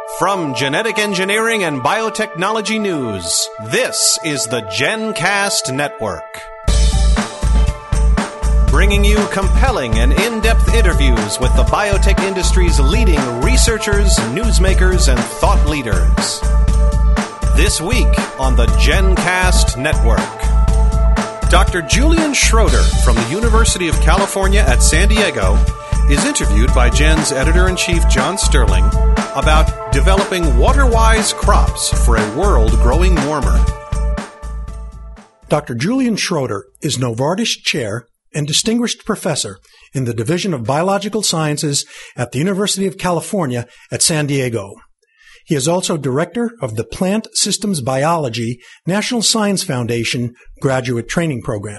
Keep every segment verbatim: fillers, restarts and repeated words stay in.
From Genetic Engineering and Biotechnology News, this is the GenCast Network. Bringing you compelling and in-depth interviews with the biotech industry's leading researchers, newsmakers, and thought leaders. This week on the GenCast Network, Doctor Julian Schroeder from the University of California at San Diego is interviewed by Gen's editor-in-chief John Sterling about developing water-wise crops for a world growing warmer. Doctor Julian Schroeder is Novartis Chair and Distinguished Professor in the Division of Biological Sciences at the University of California at San Diego. He is also Director of the Plant Systems Biology National Science Foundation Graduate Training Program.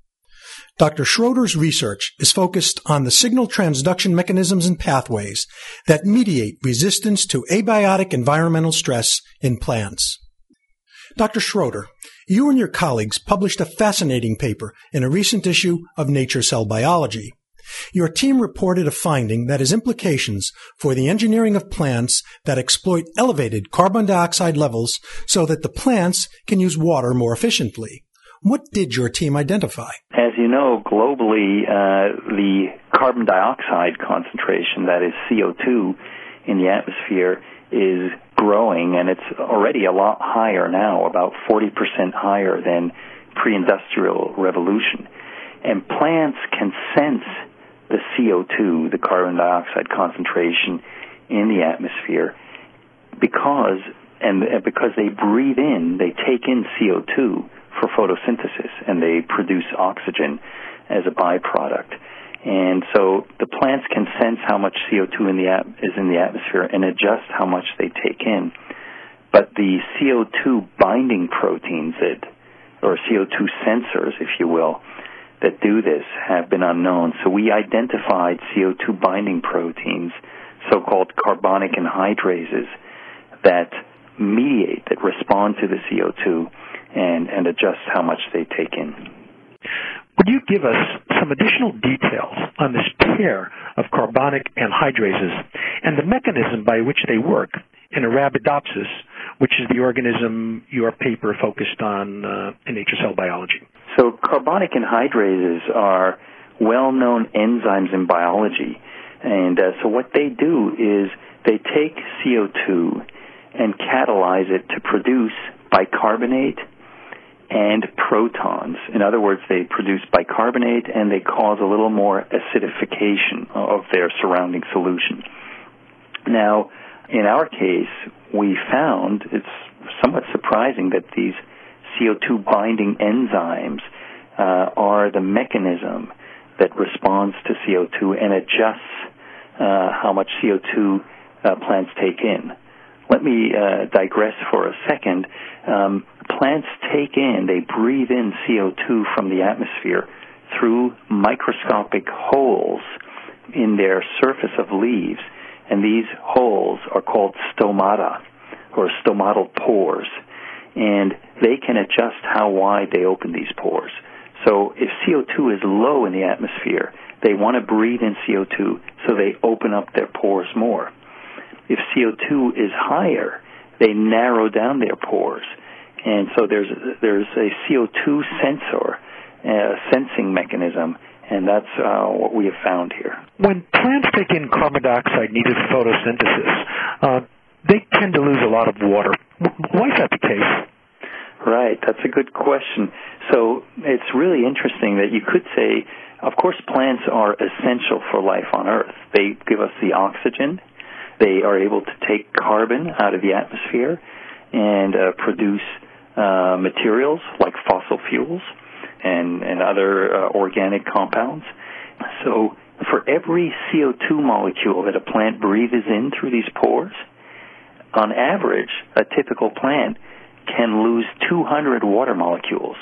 Doctor Schroeder's research is focused on the signal transduction mechanisms and pathways that mediate resistance to abiotic environmental stress in plants. Doctor Schroeder, you and your colleagues published a fascinating paper in a recent issue of Nature Cell Biology. Your team reported a finding that has implications for the engineering of plants that exploit elevated carbon dioxide levels so that the plants can use water more efficiently. What did your team identify? As you know, globally, uh, the carbon dioxide concentration, that is C O two, in the atmosphere is growing, and it's already a lot higher now, about forty percent higher than pre-industrial revolution. And plants can sense the C O two, the carbon dioxide concentration in the atmosphere, because and because they breathe in, they take in C O two for photosynthesis, and they produce oxygen as a byproduct. And so the plants can sense how much C O two in the at- is in the atmosphere and adjust how much they take in. But the C O two binding proteins that, or C O two sensors, if you will, that do this have been unknown. So we identified C O two binding proteins, so-called carbonic anhydrases, that mediate, that respond to the C O two and, and adjust how much they take in. Would you give us some additional details on this pair of carbonic anhydrases and the mechanism by which they work in Arabidopsis, which is the organism your paper focused on uh, in Nature Cell Biology? So carbonic anhydrases are well-known enzymes in biology. And uh, so what they do is they take C O two and catalyze it to produce bicarbonate and protons. In other words, they produce bicarbonate and they cause a little more acidification of their surrounding solution. Now, in our case, we found, it's somewhat surprising that these C O two binding enzymes uh, are the mechanism that responds to C O two and adjusts uh, how much C O two uh, plants take in. Let me uh, digress for a second. Um, plants take in, they breathe in C O two from the atmosphere through microscopic holes in their surface of leaves, and these holes are called stomata, or stomatal pores, and they can adjust how wide they open these pores. So if C O two is low in the atmosphere, they want to breathe in C O two, so they open up their pores more. If C O two is higher, they narrow down their pores. And so there's there's a C O two sensor, a sensing mechanism, and that's uh, what we have found here. When plants take in carbon dioxide needed for photosynthesis, uh, they tend to lose a lot of water. Why is that the case? Right, that's a good question. So it's really interesting that you could say, of course, plants are essential for life on Earth. They give us the oxygen. They are able to take carbon out of the atmosphere and uh, produce uh, materials like fossil fuels and, and other uh, organic compounds. So for every C O two molecule that a plant breathes in through these pores, on average, a typical plant can lose two hundred water molecules.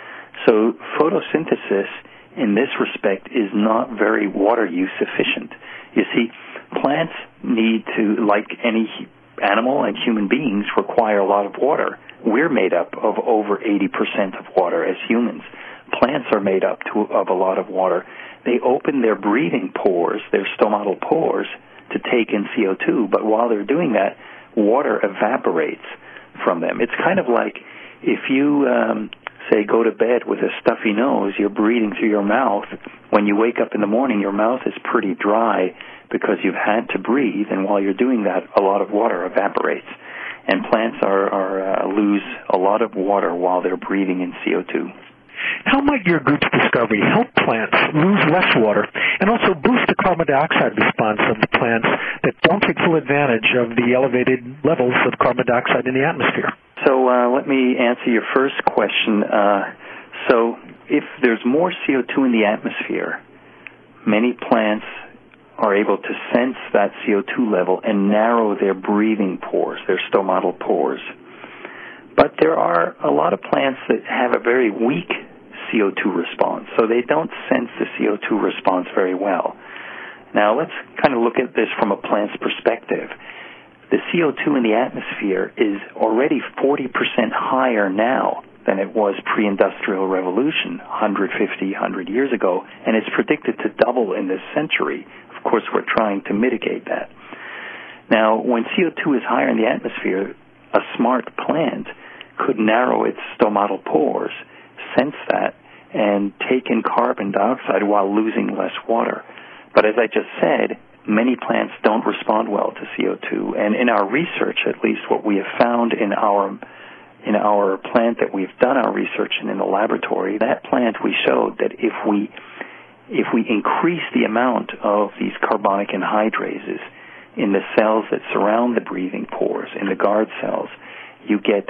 So photosynthesis in this respect is not very water use efficient. You see, plants need to, like any animal and human beings, require a lot of water. We're made up of over eighty percent of water as humans. Plants are made up to, of a lot of water. They open their breathing pores, their stomatal pores, to take in C O two, but while they're doing that, water evaporates from them. It's kind of like if you, um, say, go to bed with a stuffy nose, you're breathing through your mouth. When you wake up in the morning, your mouth is pretty dry because you've had to breathe, and while you're doing that, a lot of water evaporates. And plants are, are uh, lose a lot of water while they're breathing in C O two. How might your group's discovery help plants lose less water and also boost the carbon dioxide response of the plants that don't take full advantage of the elevated levels of carbon dioxide in the atmosphere? So uh, let me answer your first question. Uh, so if there's more C O two in the atmosphere, many plants are able to sense that C O two level and narrow their breathing pores, their stomatal pores. But there are a lot of plants that have a very weak C O two response, so they don't sense the C O two response very well. Now, let's kind of look at this from a plant's perspective. The C O two in the atmosphere is already forty percent higher now than it was pre-industrial revolution, one hundred fifty, one hundred years ago, and it's predicted to double in this century. Of course, we're trying to mitigate that. Now, when C O two is higher in the atmosphere, a smart plant could narrow its stomatal pores, sense that, and take in carbon dioxide while losing less water. But as I just said, many plants don't respond well to C O two, and in our research, at least what we have found in our in our plant that we've done our research in in the laboratory, that plant we showed that if we if we increase the amount of these carbonic anhydrases in the cells that surround the breathing pores, in the guard cells, you get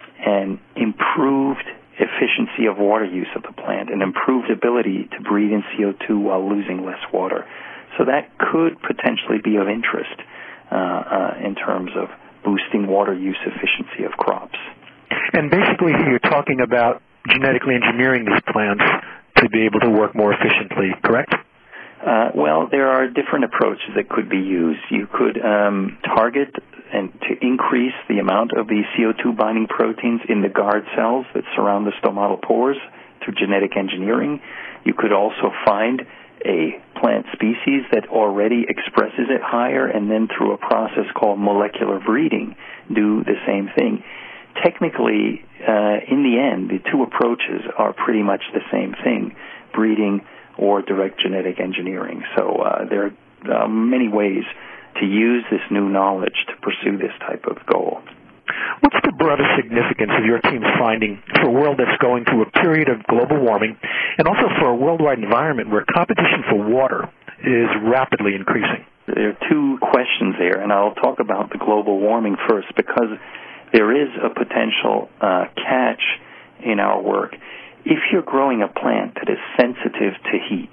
an improved efficiency of water use of the plant, an improved ability to breathe in C O two while losing less water. So that could potentially be of interest uh, uh, in terms of boosting water use efficiency of crops. And basically you're talking about genetically engineering these plants to be able to work more efficiently, correct? Uh, well, there are different approaches that could be used. You could um, target and to increase the amount of the C O two binding proteins in the guard cells that surround the stomatal pores through genetic engineering. You could also find a plant species that already expresses it higher, and then through a process called molecular breeding, do the same thing. Technically, uh, in the end, the two approaches are pretty much the same thing, breeding or direct genetic engineering. So uh, there are uh, many ways to use this new knowledge to pursue this type of goal. What's the broader significance of your team's finding for a world that's going through a period of global warming, and also for a worldwide environment where competition for water is rapidly increasing? There are two questions there, and I'll talk about the global warming first, because there is a potential uh, catch in our work. If you're growing a plant that is sensitive to heat,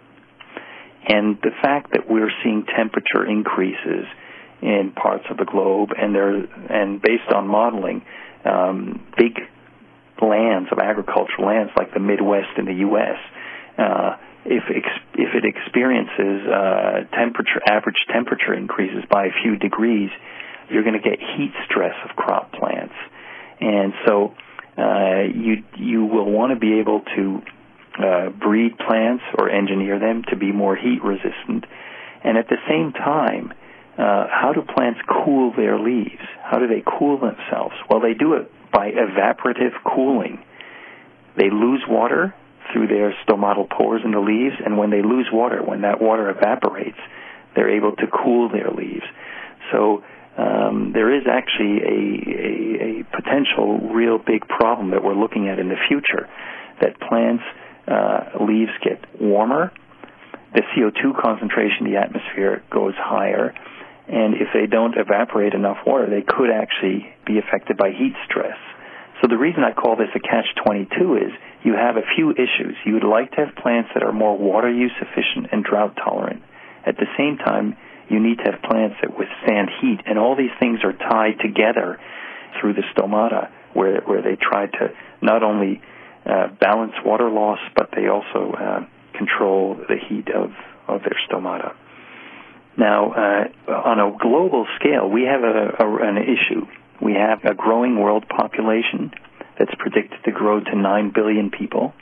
and the fact that we're seeing temperature increases in parts of the globe, and there, and based on modeling, um, big lands of agricultural lands like the Midwest in the U S, uh, if ex- if it experiences uh, temperature average temperature increases by a few degrees, you're going to get heat stress of crop plants, and so uh, you you will want to be able to uh, breed plants or engineer them to be more heat resistant, and at the same time, Uh, how do plants cool their leaves? How do they cool themselves? Well, they do it by evaporative cooling. They lose water through their stomatal pores in the leaves, and when they lose water, when that water evaporates, they're able to cool their leaves. So um, there is actually a, a, a potential real big problem that we're looking at in the future, that plants' uh, leaves get warmer, the C O two concentration in the atmosphere goes higher, and if they don't evaporate enough water, they could actually be affected by heat stress. So the reason I call this a catch twenty-two is you have a few issues. You would like to have plants that are more water use efficient and drought tolerant. At the same time, you need to have plants that withstand heat, and all these things are tied together through the stomata, where where they try to not only uh, balance water loss, but they also uh, control the heat of, of their stomata. Now, uh, on a global scale, we have a, a, an issue. We have a growing world population that's predicted to grow to nine billion people.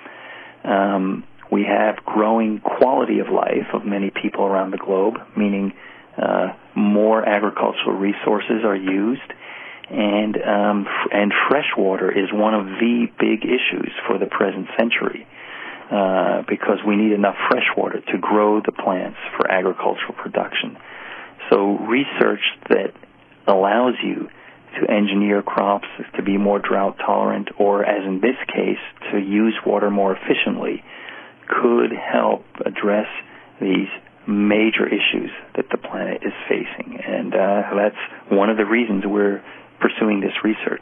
Um, we have growing quality of life of many people around the globe, meaning uh, more agricultural resources are used, and um, f- and fresh water is one of the big issues for the present century, uh, because we need enough fresh water to grow the plants for agricultural production. So research that allows you to engineer crops to be more drought tolerant, or as in this case, to use water more efficiently, could help address these major issues that the planet is facing. And uh, that's one of the reasons we're pursuing this research.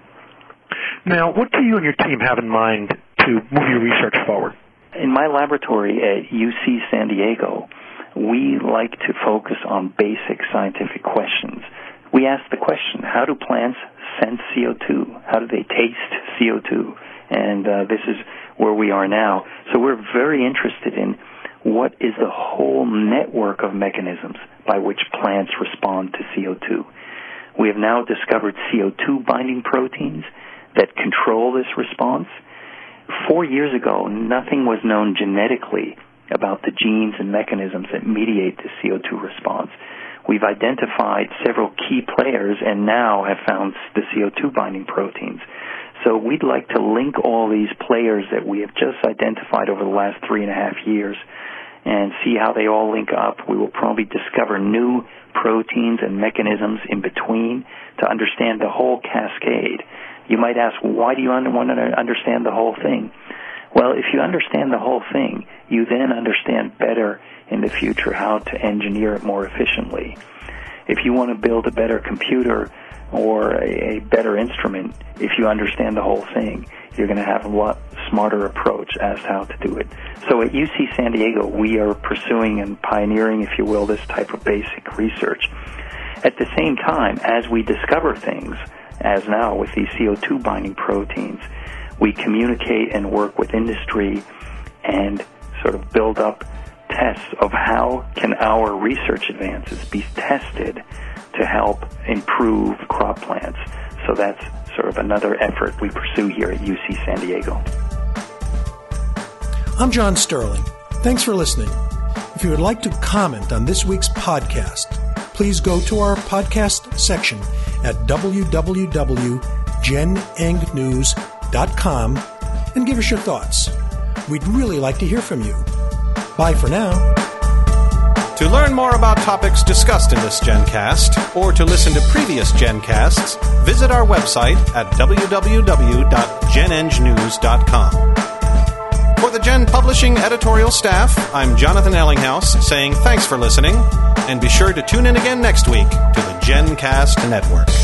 Now, what do you and your team have in mind to move your research forward? In my laboratory at U C San Diego, we like to focus on basic scientific questions. We ask the question, how do plants sense C O two? How do they taste C O two? And uh, this is where we are now. So we're very interested in what is the whole network of mechanisms by which plants respond to C O two. We have now discovered C O two binding proteins that control this response. Four years ago, nothing was known genetically about the genes and mechanisms that mediate the C O two response. We've identified several key players and now have found the C O two binding proteins. So we'd like to link all these players that we have just identified over the last three and a half years and see how they all link up. We will probably discover new proteins and mechanisms in between to understand the whole cascade. You might ask, why do you want to understand the whole thing? Well, if you understand the whole thing, you then understand better in the future how to engineer it more efficiently. If you want to build a better computer or a, a better instrument, if you understand the whole thing, you're going to have a lot smarter approach as to how to do it. So at U C San Diego, we are pursuing and pioneering, if you will, this type of basic research. At the same time, as we discover things, as now with these C O two binding proteins, we communicate and work with industry and sort of build up tests of how can our research advances be tested to help improve crop plants. So that's sort of another effort we pursue here at U C San Diego. I'm John Sterling. Thanks for listening. If you would like to comment on this week's podcast, please go to our podcast section at w w w dot gen eng news dot com and give us your thoughts. We'd really like to hear from you. Bye for now. To learn more about topics discussed in this GenCast, or to listen to previous GenCasts, visit our website at w w w dot gen eng news dot com. For the Gen Publishing editorial staff, I'm Jonathan Ellinghaus saying thanks for listening, and be sure to tune in again next week to the GenCast Network.